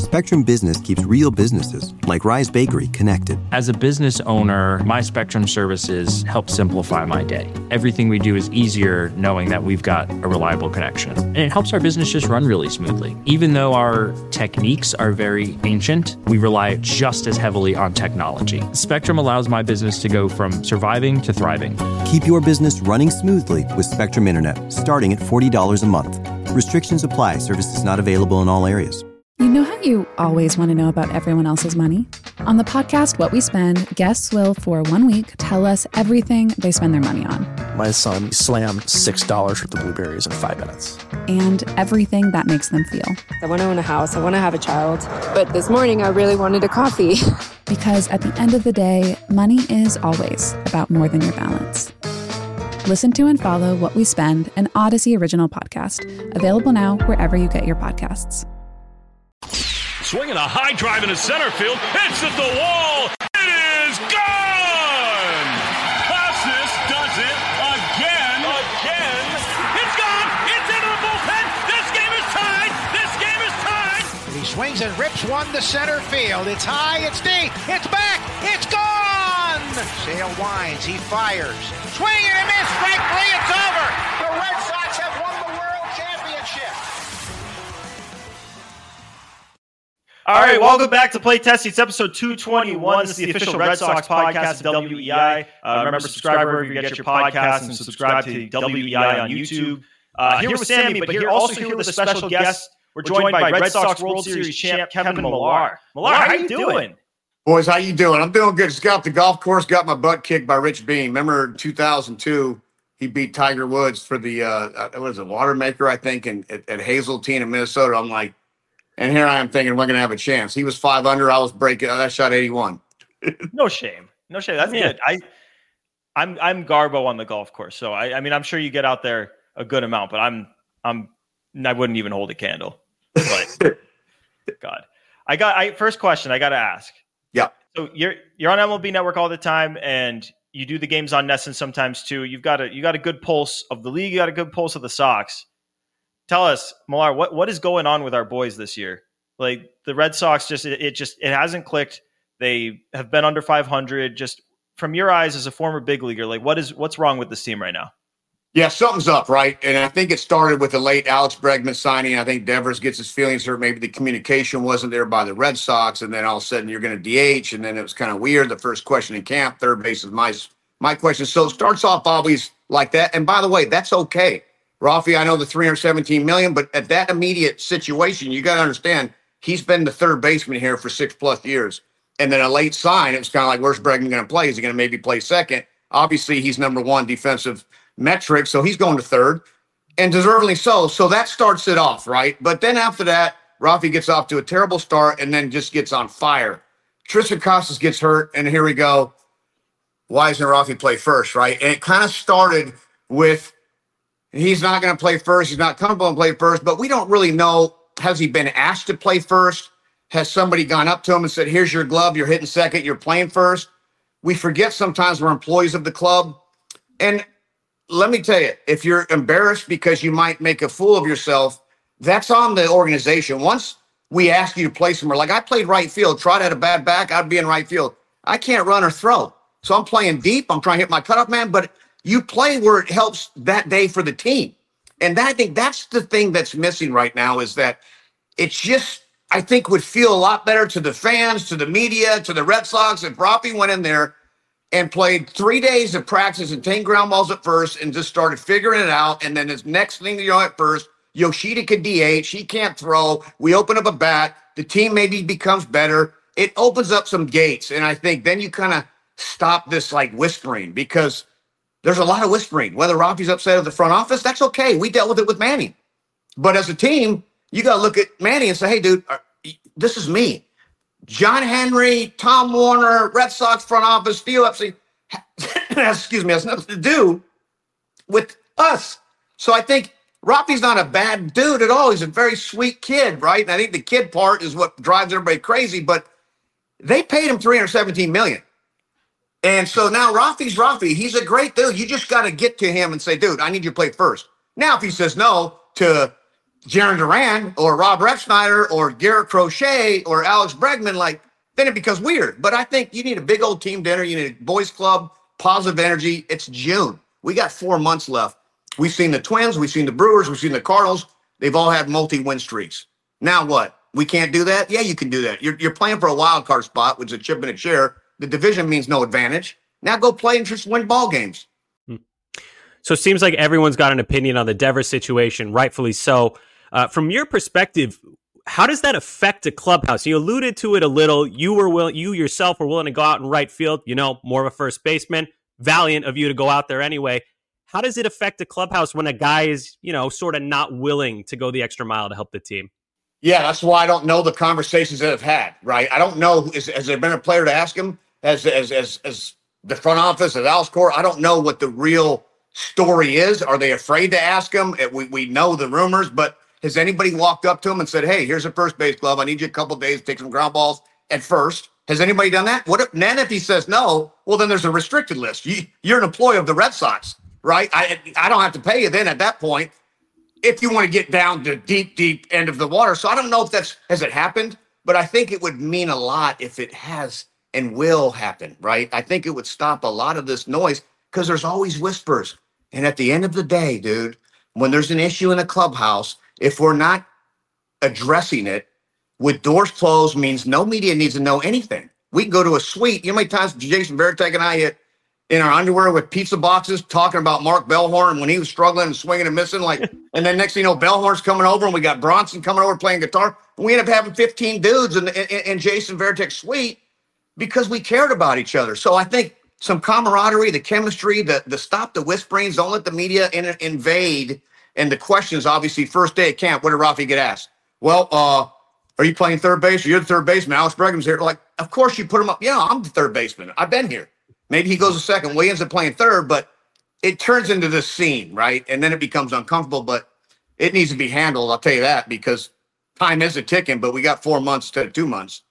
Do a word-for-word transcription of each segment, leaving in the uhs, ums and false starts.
Spectrum Business keeps real businesses, like Rise Bakery, connected. As a business owner, my Spectrum services help simplify my day. Everything we do is easier knowing that we've got a reliable connection. And it helps our business just run really smoothly. Even though our techniques are very ancient, we rely just as heavily on technology. Spectrum allows my business to go from surviving to thriving. Keep your business running smoothly with Spectrum Internet, starting at forty dollars a month. Restrictions apply. Services not available in all areas. You know how you always want to know about everyone else's money? On the podcast What We Spend, guests will, for one week, tell us everything they spend their money on. My son slammed six dollars worth of blueberries in five minutes. And everything that makes them feel. I want to own a house. I want to have a child. But this morning, I really wanted a coffee. Because at the end of the day, money is always about more than your balance. Listen to and follow What We Spend, an Odyssey original podcast. Available now wherever you get your podcasts. Swinging a high drive into center field. Hits at the wall. It is gone! Costas does it again. Again. It's gone. It's into the bullpen. This game is tied. This game is tied. He swings and rips one to center field. It's high. It's deep. It's back. It's gone! Sale winds. He fires. Swing and a miss. Strike three. It's over. The Red Sox have won the World Championship. All right, welcome back to Play Testing. It's episode two twenty-one. This is the official Red Sox podcast of W E I. Uh, remember, subscribe wherever you get your podcasts and subscribe to W E I on YouTube. Uh, here with Sammy, but here also here with a special guest. We're joined by Red Sox World Series champ Kevin Millar. Millar, how you doing? Boys, how you doing? I'm doing good. Just got off the golf course, got my butt kicked by Rich Beam. Remember in two thousand two, he beat Tiger Woods for the, uh, what was it, Watermaker, I think, in, at, at Hazeltine in Minnesota. I'm like, and here I am thinking we're going to have a chance. He was five under. I was breaking. I shot eighty-one. No shame. No shame. That's yeah. good. I, I'm I'm Garbo on the golf course. So, I, I mean, I'm sure you get out there a good amount, but I'm, I'm, I wouldn't even hold a candle. But, God. I got, I first question I got to ask. Yeah. So you're you're on M L B Network all the time, and you do the games on Nesson sometimes too. You've got a you got a good pulse of the league. You got a good pulse of the Sox. Tell us, Millar, what, what is going on with our boys this year? Like the Red Sox, just it, it just it hasn't clicked. They have been under five hundred. Just from your eyes as a former big leaguer, like what is what's wrong with this team right now? Yeah, something's up, right? And I think it started with the late Alex Bregman signing. I think Devers gets his feelings hurt. Maybe the communication wasn't there by the Red Sox, and then all of a sudden you're going to D H, and then it was kind of weird. The first question in camp, third base is my my question. So it starts off always like that. And by the way, that's okay. Rafi, I know the three hundred seventeen million dollars, but at that immediate situation, you got to understand he's been the third baseman here for six plus years. And then a late sign, it was kind of like, where's Bregman going to play? Is he going to maybe play second? Obviously, he's number one defensive metric, so he's going to third, and deservedly so. So that starts it off, right? But then after that, Rafi gets off to a terrible start and then just gets on fire. Tristan Casas gets hurt, and here we go. Why doesn't Rafi play first, right? And it kind of started with he's not going to play first. He's not comfortable to play first, but we don't really know. Has he been asked to play first? Has somebody gone up to him and said, here's your glove, you're hitting second, you're playing first? We forget sometimes we're employees of the club. And let me tell you, if you're embarrassed because you might make a fool of yourself, that's on the organization. Once we ask you to play somewhere, like I played right field, Trot had a bad back, I'd be in right field. I can't run or throw. So I'm playing deep. I'm trying to hit my cutoff man, but you play where it helps that day for the team. And that, I think that's the thing that's missing right now is that it's just, I think would feel a lot better to the fans, to the media, to the Red Sox if Rafi went in there and played three days of practice and ten ground balls at first and just started figuring it out. And then his next thing you know at first, Yoshida could D H. He can't throw. We open up a bat. The team maybe becomes better. It opens up some gates. And I think then you kind of stop this like whispering because there's a lot of whispering. Whether Rafi's upset at the front office, that's okay. We dealt with it with Manny. But as a team, you got to look at Manny and say, hey, dude, this is me. John Henry, Tom Warner, Red Sox front office, Theo Epstein, excuse me, has nothing to do with us. So I think Rafi's not a bad dude at all. He's a very sweet kid, right? And I think the kid part is what drives everybody crazy, but they paid him three hundred seventeen million dollars. And so now Rafi's Rafi. He's a great dude. You just got to get to him and say, dude, I need you to play first. Now, if he says no to Jaron Duran or Rob Refsnyder or Garrett Crochet or Alex Bregman, like, then it becomes weird. But I think you need a big old team dinner. You need a boys club, positive energy. It's June. We got four months left. We've seen the Twins. We've seen the Brewers. We've seen the Cardinals. They've all had multi-win streaks. Now what? We can't do that? Yeah, you can do that. You're, you're playing for a wild card spot, which is a chip and a chair. The division means no advantage. Now go play and just win ball games. So it seems like everyone's got an opinion on the Devers situation, rightfully so. Uh, from your perspective, how does that affect the clubhouse? You alluded to it a little. You were will, you yourself were willing to go out in right field, you know, more of a first baseman. Valiant of you to go out there anyway. How does it affect the clubhouse when a guy is, you know, sort of not willing to go the extra mile to help the team? Yeah, that's why I don't know the conversations that have had, right? I don't know. Is, has there been a player to ask him as, as, as, as the front office, as Alex Cora? I don't know what the real story is. Are they afraid to ask him? We, we know the rumors, but has anybody walked up to him and said, hey, here's a first base glove. I need you a couple of days to take some ground balls at first. Has anybody done that? What if, then if he says no, well, then there's a restricted list. You, you're an employee of the Red Sox, right? I, I don't have to pay you then at that point if you want to get down to deep, deep end of the water. So I don't know if that's, has it happened? But I think it would mean a lot if it has and will happen, right? I think it would stop a lot of this noise because there's always whispers. And at the end of the day, dude, when there's an issue in the clubhouse, if we're not addressing it with doors closed, means no media needs to know anything. We can go to a suite. You know how many times Jason Varitek and I hit in our underwear with pizza boxes talking about Mark Bellhorn when he was struggling and swinging and missing, like, and then next thing you know, Bellhorn's coming over and we got Bronson coming over playing guitar. We end up having fifteen dudes in, in, in Jason Varitek's suite because we cared about each other. So I think some camaraderie, the chemistry, the the stop the whisperings, don't let the media in, invade. And the questions, obviously, first day at camp, what did Rafi get asked? Well, uh, are you playing third base? You're the third baseman. Alex Bregman's here. Like, of course you put him up. Yeah, I'm the third baseman. I've been here. Maybe he goes a second. Well, he ends up playing third, but it turns into this scene, right? And then it becomes uncomfortable, but it needs to be handled. I'll tell you that, because time is a ticking, but we got four months instead of two months.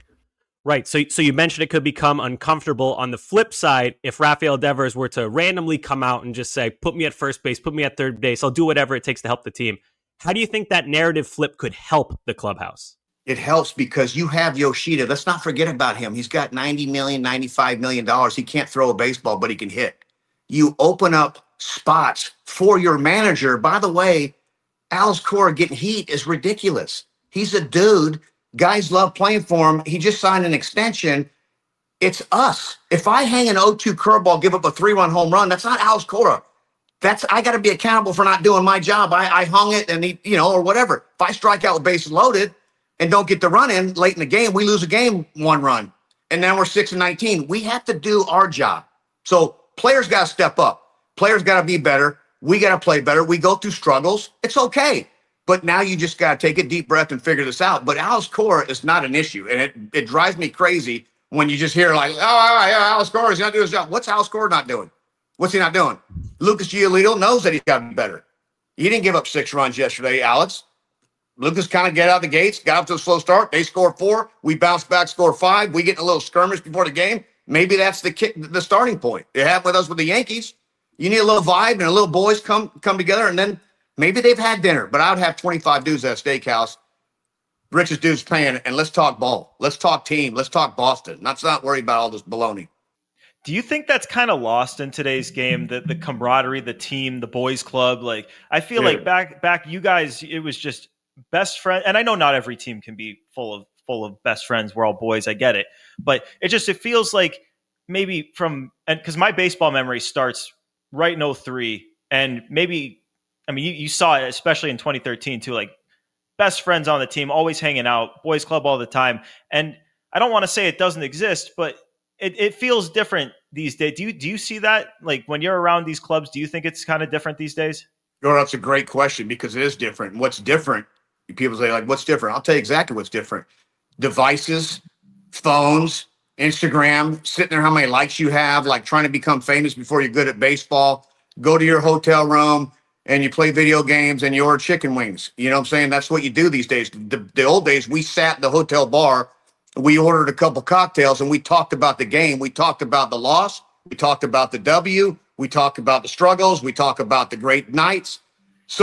Right. So, so you mentioned it could become uncomfortable. On the flip side, if Rafael Devers were to randomly come out and just say, put me at first base, put me at third base, I'll do whatever it takes to help the team. How do you think that narrative flip could help the clubhouse? It helps because you have Yoshida. Let's not forget about him. He's got ninety million dollars, ninety-five million dollars. He can't throw a baseball, but he can hit. You open up spots for your manager. By the way, Alex Cora getting heat is ridiculous. He's a dude. Guys love playing for him. He just signed an extension. It's us. If I hang an oh two curveball, give up a three-run home run, that's not Alex Cora. That's, I got to be accountable for not doing my job. I, I hung it and he, you know, or whatever. If I strike out with bases loaded and don't get the run in late in the game, we lose a game one run. And now we're six and nineteen. We have to do our job. So players got to step up. Players got to be better. We got to play better. We go through struggles. It's okay. But now you just got to take a deep breath and figure this out. But Alex Cora is not an issue. And it, it drives me crazy when you just hear like, oh, yeah, Alex Cora is not doing his job. What's Alex Cora not doing? What's he not doing? Lucas Giolito knows that he's got to be better. He didn't give up six runs yesterday, Alex. Lucas kind of get out of the gates, got up to a slow start. They score four. We bounce back, score five. We get in a little skirmish before the game. Maybe that's the kick, the starting point. It happened with us with the Yankees. You need a little vibe and a little boys come come together, and then maybe they've had dinner. But I would have twenty-five dudes at a steakhouse. Richest dudes paying, and let's talk ball. Let's talk team. Let's talk Boston. Let's not worry about all this baloney. Do you think that's kind of lost in today's game? The the camaraderie, the team, the boys club. Like I feel yeah. like back back you guys, it was just best friend. And I know not every team can be full of full of best friends. We're all boys. I get it, but it just it feels like maybe from and because my baseball memory starts right in oh three, and maybe I mean you, you saw it especially in twenty thirteen too. Like best friends on the team, always hanging out, boys club all the time. And I don't want to say it doesn't exist, but It, it feels different these days. Do you do you see that? Like when you're around these clubs, do you think it's kind of different these days? Oh, that's a great question because it is different. What's different? People say, like, what's different? I'll tell you exactly what's different. Devices, phones, Instagram, sitting there, how many likes you have, like trying to become famous before you're good at baseball. Go to your hotel room and you play video games and you order chicken wings. You know what I'm saying? That's what you do these days. The, the old days, we sat in the hotel bar. We ordered a couple cocktails and we talked about the game. We talked about the loss. We talked about the W. We talked about the struggles. We talked about the great nights. So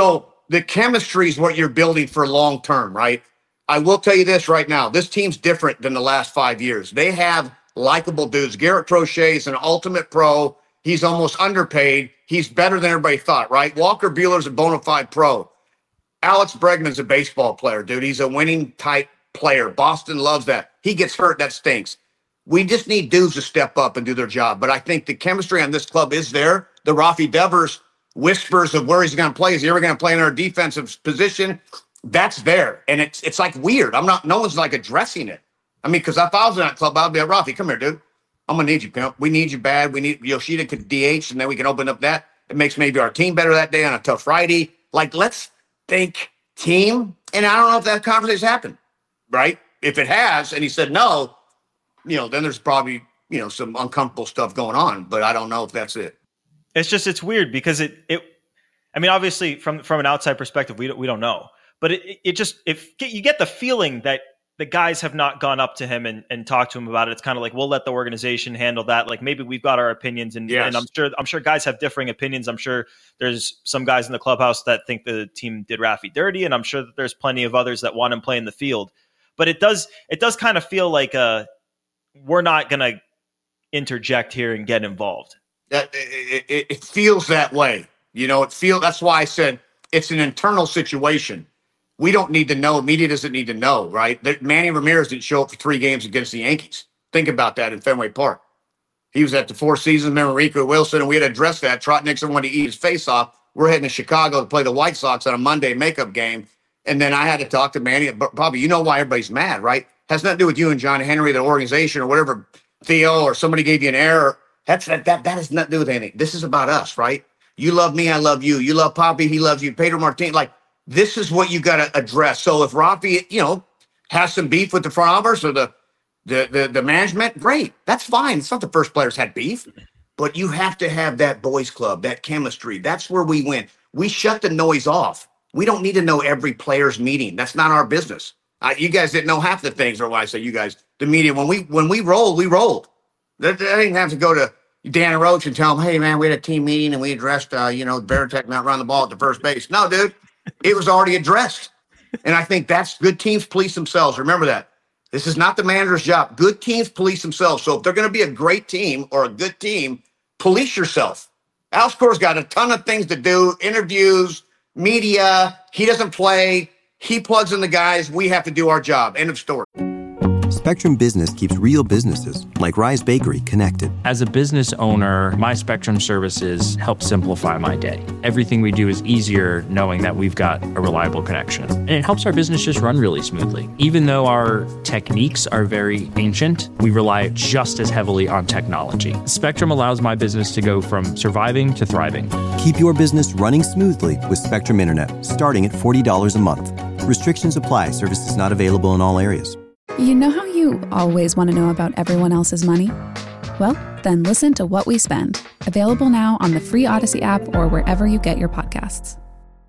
the chemistry is what you're building for long term, right? I will tell you this right now. This team's different than the last five years. They have likable dudes. Garrett Crochet is an ultimate pro. He's almost underpaid. He's better than everybody thought, right? Walker Buehler's a bona fide pro. Alex Bregman's a baseball player, dude. He's a winning type player. Boston loves that. He gets hurt, that stinks. We just need dudes to step up and do their job. But I think the chemistry on this club is there. The Rafi Devers whispers of where he's going to play. Is he ever going to play in our defensive position? That's there. And it's it's like weird. I'm not, no one's like addressing it. I mean, because if I was in that club, I'd be like, Rafi, come here, dude. I'm going to need you, pimp. We need you bad. We need Yoshida could D H, and then we can open up that. It makes maybe our team better that day on a tough Friday. Like, let's think team. And I don't know if that conversation happened, right? If it has, and he said no, you know, then there's probably, you know, some uncomfortable stuff going on, but I don't know if that's it. It's just, it's weird because it, it, I mean, obviously from, from an outside perspective, we don't, we don't know, but it, it just, if you get the feeling that the guys have not gone up to him and, and talked to him about it, it's kind of like, we'll let the organization handle that. Like maybe we've got our opinions and, yes. and I'm sure, I'm sure guys have differing opinions. I'm sure there's some guys in the clubhouse that think the team did Rafi dirty. And I'm sure that there's plenty of others that want him playing the field, but it does, it does kind of feel like a, we're not going to interject here and get involved. That it, it, it feels that way. You know, it feel that's why I said it's an internal situation. We don't need to know. Media doesn't need to know, right? That Manny Ramirez didn't show up for three games against the Yankees. Think about that in Fenway Park. He was at the Four Seasons, remember Rico Wilson, and we had to address that. Trot Nixon wanted to eat his face off. We're heading to Chicago to play the White Sox on a Monday makeup game. And then I had to talk to Manny. But probably, you know why everybody's mad, right? Has nothing to do with you and John Henry, the organization, or whatever, Theo, or somebody gave you an error. That's that, that, that has nothing to do with anything. This is about us, right? You love me, I love you. You love Poppy, he loves you. Pedro Martinez, like, this is what you got to address. So if Rafi, you know, has some beef with the front office or the, the, the, the management, great. That's fine. It's not the first players had beef. But you have to have that boys club, that chemistry. That's where we win. We shut the noise off. We don't need to know every player's meeting. That's not our business. Uh, you guys didn't know half the things, or when I say you guys, the media, when we when we rolled, we rolled. That, that didn't have to go to Dan Roach and tell him, hey, man, we had a team meeting and we addressed, uh, you know, Veritek not running the ball at the first base. No, dude, it was already addressed. And I think that's good teams police themselves. Remember that. This is not the manager's job. Good teams police themselves. So if they're going to be a great team or a good team, police yourself. Alex Cora's got a ton of things to do, interviews, media. He doesn't play. He plugs in the guys. We have to do our job. End of story. Spectrum Business keeps real businesses, like Rise Bakery, connected. As a business owner, my Spectrum services help simplify my day. Everything we do is easier knowing that we've got a reliable connection. And it helps our business just run really smoothly. Even though our techniques are very ancient, we rely just as heavily on technology. Spectrum allows my business to go from surviving to thriving. Keep your business running smoothly with Spectrum Internet, starting at forty dollars a month. Restrictions apply. Services not available in all areas. You know how you always want to know about everyone else's money? Well, then listen to What We Spend, available now on the free Odyssey app or wherever you get your podcasts.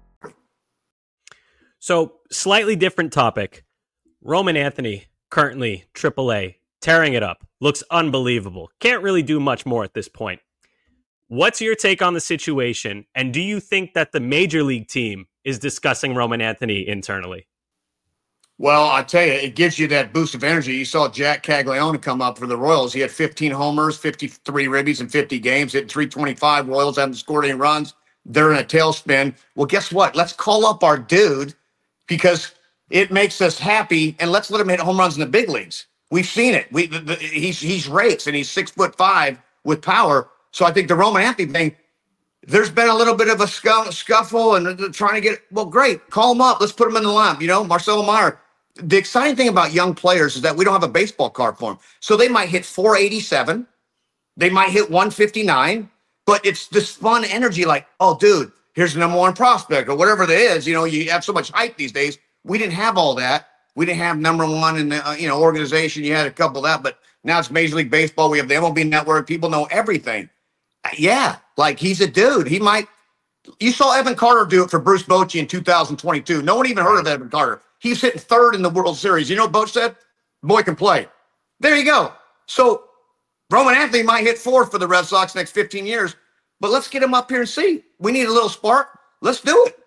So, slightly different topic. Roman Anthony, currently triple A, tearing it up. Looks unbelievable. Can't really do much more at this point. What's your take on the situation? And do you think that the major league team is discussing Roman Anthony internally? Well, I tell you, it gives you that boost of energy. You saw Jack Caglione come up for the Royals. He had fifteen homers, fifty-three ribbies in fifty games, hit three twenty-five. Royals haven't scored any runs. They're in a tailspin. Well, guess what? Let's call up our dude because it makes us happy, and let's let him hit home runs in the big leagues. We've seen it. We the, the, he's he's rakes, and he's six foot five with power. So I think the Roman Anthony thing, there's been a little bit of a scuff, scuffle and trying to get, well, great. Call him up. Let's put him in the lineup. You know, Marcelo Meyer. The exciting thing about young players is that we don't have a baseball card for them. So they might hit four eighty-seven. They might hit one fifty-nine. But it's this fun energy like, oh, dude, here's the number one prospect or whatever it is. You know, you have so much hype these days. We didn't have all that. We didn't have number one in the uh, you know organization. You had a couple of that. But now it's Major League Baseball. We have the M L B Network. People know everything. Yeah, like he's a dude. He might. You saw Evan Carter do it for Bruce Bochy in two thousand twenty-two. No one even heard of Evan Carter. He's hitting third in the World Series. You know what Boch said? Boy can play. There you go. So Roman Anthony might hit fourth for the Red Sox next fifteen years, but let's get him up here and see. We need a little spark. Let's do it.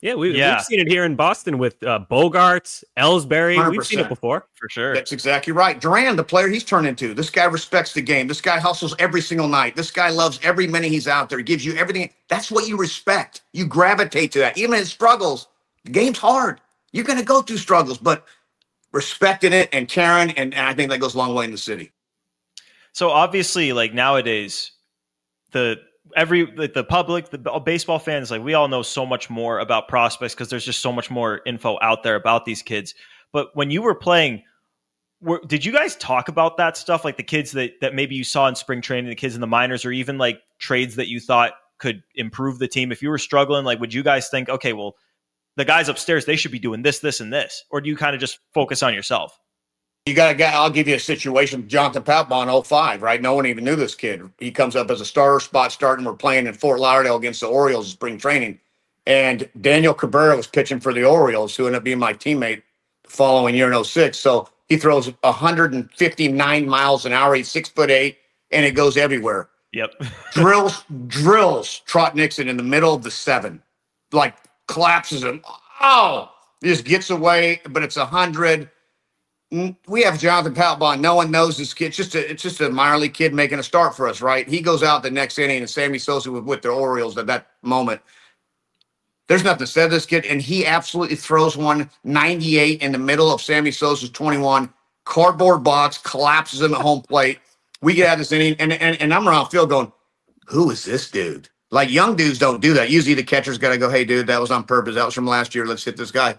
Yeah, we, Yeah. we've seen it here in Boston with uh, Bogarts, Ellsbury. one hundred percent. We've seen it before. For sure. That's exactly right. Duran, the player he's turned into. This guy respects the game. This guy hustles every single night. This guy loves every minute he's out there. He gives you everything. That's what you respect. You gravitate to that. Even in struggles, the game's hard. You're going to go through struggles, but respecting it and caring, and, and I think that goes a long way in the city. So obviously, like nowadays, the every like the public, the baseball fans, like we all know so much more about prospects because there's just so much more info out there about these kids. But when you were playing, were, did you guys talk about that stuff? Like the kids that, that maybe you saw in spring training, the kids in the minors, or even like trades that you thought could improve the team? If you were struggling, like, would you guys think, okay, well, the guys upstairs, they should be doing this, this, and this? Or do you kind of just focus on yourself? You got a guy, I'll give you a situation, Jonathan Papelbon, oh five, right? No one even knew this kid. He comes up as a starter spot starting. We're playing in Fort Lauderdale against the Orioles in spring training. And Daniel Cabrera was pitching for the Orioles, who ended up being my teammate the following year in oh six. So he throws one hundred fifty-nine miles an hour. He's six foot eight, and it goes everywhere. Yep. drills, drills Trot Nixon in the middle of the seven, like collapses him. Oh, he just gets away, but it's a hundred. We have Jonathan Papelbon. No one knows this kid. It's just a, it's just a minor league kid making a start for us, right? He goes out the next inning, and Sammy Sosa was with the Orioles at that moment. There's nothing said to this kid, and he absolutely throws one ninety-eight in the middle of Sammy Sosa's twenty-one. Cardboard box, collapses him at home plate. We get out of this inning, and, and, and I'm around field going, who is this dude? Like, young dudes don't do that. Usually the catcher's got to go, hey, dude, that was on purpose. That was from last year. Let's hit this guy.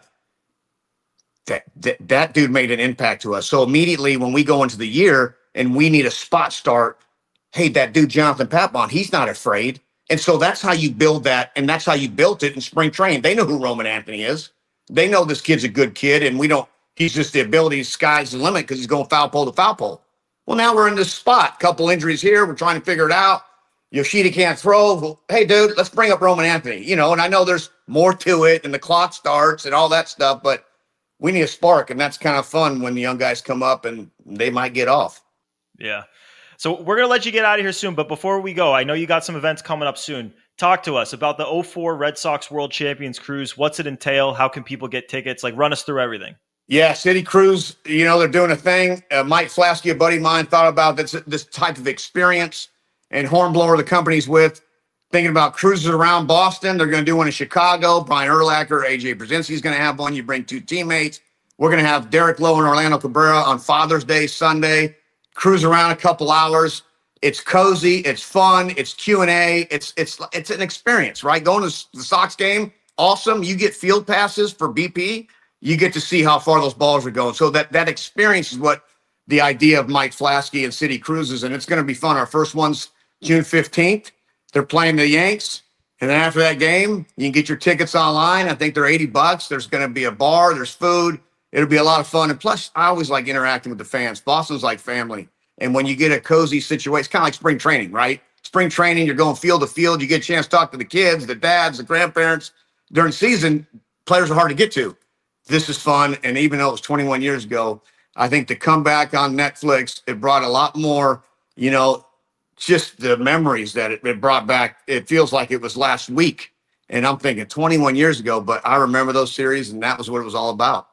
That, that that dude made an impact to us. So immediately when we go into the year and we need a spot start, hey, that dude Jonathan Papelbon, he's not afraid. And so that's how you build that, and that's how you built it in spring training. They know who Roman Anthony is. They know this kid's a good kid, and we don't. He's just the ability. Sky's the limit because he's going foul pole to foul pole. Well, now we're in this spot. Couple injuries here. We're trying to figure it out. Yoshida can't throw. Well, hey, dude, let's bring up Roman Anthony. You know, and I know there's more to it, and the clock starts and all that stuff, but we need a spark, and that's kind of fun when the young guys come up and they might get off. Yeah. So we're going to let you get out of here soon, but before we go, I know you got some events coming up soon. Talk to us about the oh four Red Sox World Champions Cruise. What's it entail? How can people get tickets? Like, run us through everything. Yeah, City Cruise, you know, they're doing a thing. Uh, Mike Flasky, a buddy of mine, thought about this, this type of experience, and Hornblower, the company's with, thinking about cruises around Boston. They're going to do one in Chicago. Brian Urlacher, A J Brzezinski is going to have one. You bring two teammates. We're going to have Derek Lowe and Orlando Cabrera on Father's Day, Sunday. Cruise around a couple hours. It's cozy. It's fun. It's Q and A. It's it's it's an experience, right? Going to the Sox game, awesome. You get field passes for B P. You get to see how far those balls are going. So that that experience is what the idea of Mike Flasky and City Cruises, and it's going to be fun. Our first one's June fifteenth. They're playing the Yanks. And then after that game, you can get your tickets online. I think they're eighty bucks. There's going to be a bar. There's food. It'll be a lot of fun. And plus, I always like interacting with the fans. Boston's like family. And when you get a cozy situation, it's kind of like spring training, right? Spring training, you're going field to field. You get a chance to talk to the kids, the dads, the grandparents. During season, players are hard to get to. This is fun. And even though it was twenty-one years ago, I think the comeback on Netflix, it brought a lot more, you know, just the memories that it, it brought back. It feels like it was last week. And I'm thinking twenty-one years ago, but I remember those series, and that was what it was all about.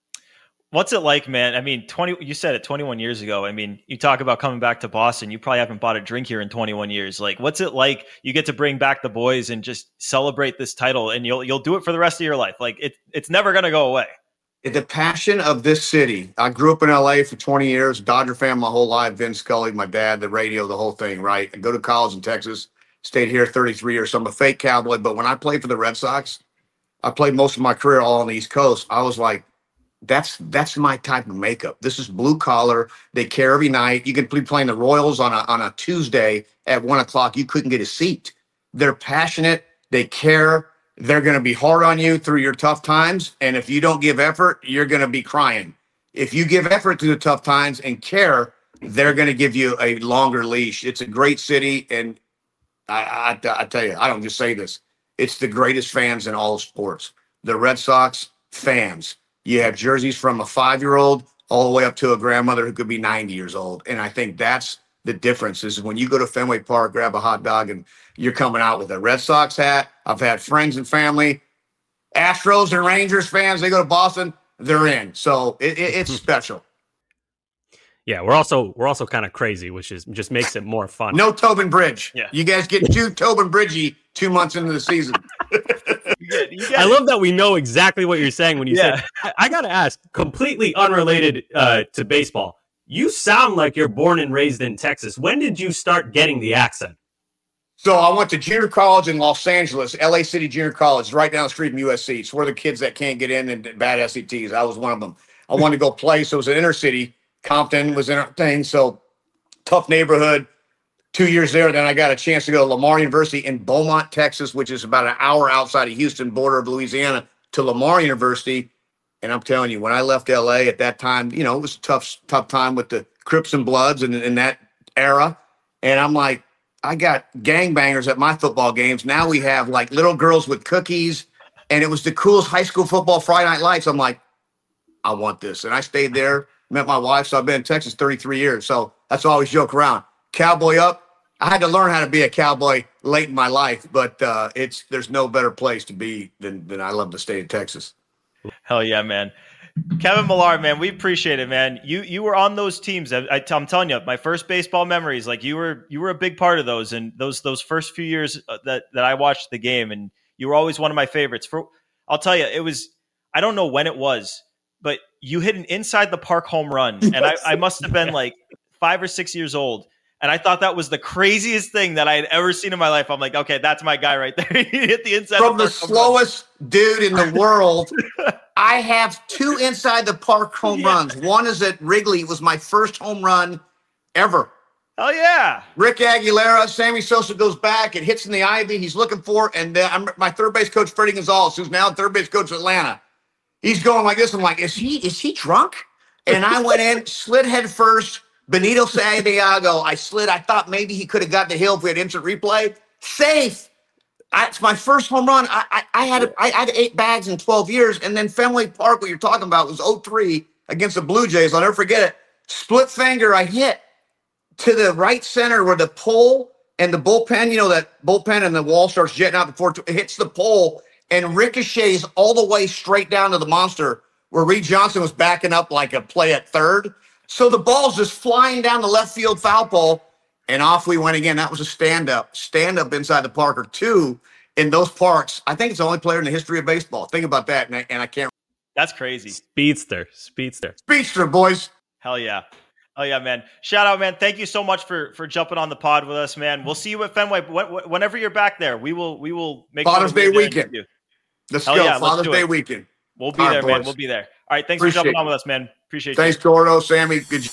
What's it like, man? I mean, twenty. You said it twenty-one years ago. I mean, you talk about coming back to Boston. You probably haven't bought a drink here in twenty-one years. Like, what's it like? You get to bring back the boys and just celebrate this title, and you'll you'll do it for the rest of your life. Like, it it's never gonna go away. The passion of this city. I grew up in L A for twenty years, Dodger fan my whole life. Vince Scully, my dad, the radio, the whole thing. Right. I go to college in Texas. Stayed here thirty-three years. So I'm a fake Cowboy. But when I played for the Red Sox, I played most of my career all on the East Coast. I was like, That's that's my type of makeup. This is blue collar. They care every night. You could be playing the Royals on a on a Tuesday at one o'clock. You couldn't get a seat. They're passionate. They care. They're going to be hard on you through your tough times. And if you don't give effort, you're going to be crying. If you give effort through the tough times and care, they're going to give you a longer leash. It's a great city. And I, I, I tell you, I don't just say this. It's the greatest fans in all sports. The Red Sox fans. You have jerseys from a five-year-old all the way up to a grandmother who could be ninety years old. And I think that's the difference is when you go to Fenway Park, grab a hot dog, and you're coming out with a Red Sox hat. I've had friends and family Astros and Rangers fans, they go to Boston, they're in. So it, it, it's special. Yeah, we're also we're also kind of crazy, which is just makes it more fun. No Tobin Bridge. Yeah. You guys get too Tobin Bridgey two months into the season. You get, you get I love that we know exactly what you're saying when you Yeah. say. I, I got to ask, completely unrelated uh, to baseball. You sound like you're born and raised in Texas. When did you start getting the accent? So I went to junior college in Los Angeles, L A City Junior College, right down the street from U S C. It's where the kids that can't get in and bad S A Ts. I was one of them. I wanted to go play, so it was an inner city. Compton was in our thing, so tough neighborhood. Two years there, then I got a chance to go to Lamar University in Beaumont, Texas, which is about an hour outside of Houston, border of Louisiana, to Lamar University. And I'm telling you, when I left L A at that time, you know, it was a tough, tough time with the Crips and Bloods and in that era. And I'm like, I got gangbangers at my football games. Now we have like little girls with cookies, and it was the coolest high school football Friday Night Lights. I'm like, I want this. And I stayed there, met my wife. So I've been in Texas thirty-three years. So that's why I always joke around. Cowboy up. I had to learn how to be a cowboy late in my life, but uh, it's there's no better place to be than, than I love the state of Texas. Hell yeah, man. Kevin Millar, man, we appreciate it, man. You you were on those teams. I, I, I'm telling you, my first baseball memories, like you were you were a big part of those, and those those first few years that that I watched the game, and you were always one of my favorites. For I'll tell you, it was I don't know when it was, but you hit an inside the park home run, and I, I must have been like five or six years old. And I thought that was the craziest thing that I had ever seen in my life. I'm like, okay, that's my guy right there. He hit the inside From the, the slowest dude in the world. I have two inside the park home Yeah. runs. One is at Wrigley. It was my first home run ever. Oh yeah. Rick Aguilera, Sammy Sosa goes back. It hits in the ivy. He's looking for it. And uh, I'm, my third base coach, Freddie Gonzalez, who's now third base coach of Atlanta. He's going like this. I'm like, is he is he drunk? And I went in, slid head first. Benito Santiago, I slid. I thought maybe he could have got the hill if we had instant replay. Safe. I, it's my first home run. I, I, I had I had eight bags in twelve years. And then Fenway Park, what you're talking about, was oh three against the Blue Jays. I'll never forget it. Split finger, I hit to the right center where the pole and the bullpen, you know, that bullpen and the wall starts jetting out before it hits the pole and ricochets all the way straight down to the monster where Reed Johnson was backing up like a play at third. So the ball's just flying down the left field foul pole, and off we went again. That was a stand-up, stand-up inside the park or two in those parks. I think it's the only player in the history of baseball. Think about that, and I, and I can't. That's crazy. Speedster, speedster. Speedster, boys. Hell yeah. Oh yeah, man. Shout out, man. Thank you so much for for jumping on the pod with us, man. We'll see you at Fenway. When, whenever you're back there, we will we will make Father's sure Day we're there weekend. with you. Let's Hell go. yeah, let's Father's do Day it. weekend. We'll be All there, right, man. boys. We'll be there. All right. Thanks Appreciate for jumping it. on with us, man. Appreciate Thanks, you. Gordo, Sammy. Good.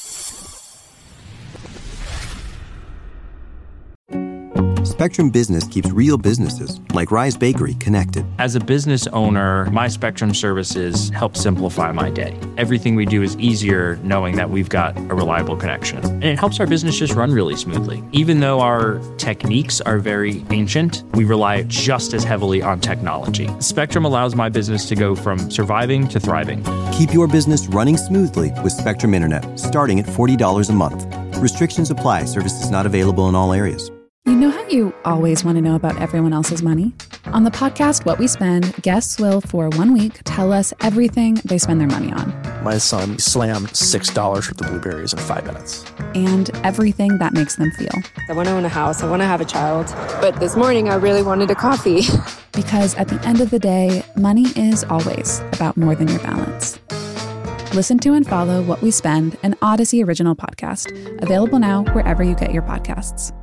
Spectrum Business keeps real businesses, like Rise Bakery, connected. As a business owner, my Spectrum services help simplify my day. Everything we do is easier knowing that we've got a reliable connection. And it helps our business just run really smoothly. Even though our techniques are very ancient, we rely just as heavily on technology. Spectrum allows my business to go from surviving to thriving. Keep your business running smoothly with Spectrum Internet, starting at forty dollars a month. Restrictions apply. Services not available in all areas. You know how you always want to know about everyone else's money? On the podcast What We Spend, guests will, for one week, tell us everything they spend their money on. My son slammed six dollars worth of blueberries in five minutes. And everything that makes them feel. I want to own a house. I want to have a child. But this morning, I really wanted a coffee. Because at the end of the day, money is always about more than your balance. Listen to and follow What We Spend, an Odyssey original podcast, available now wherever you get your podcasts.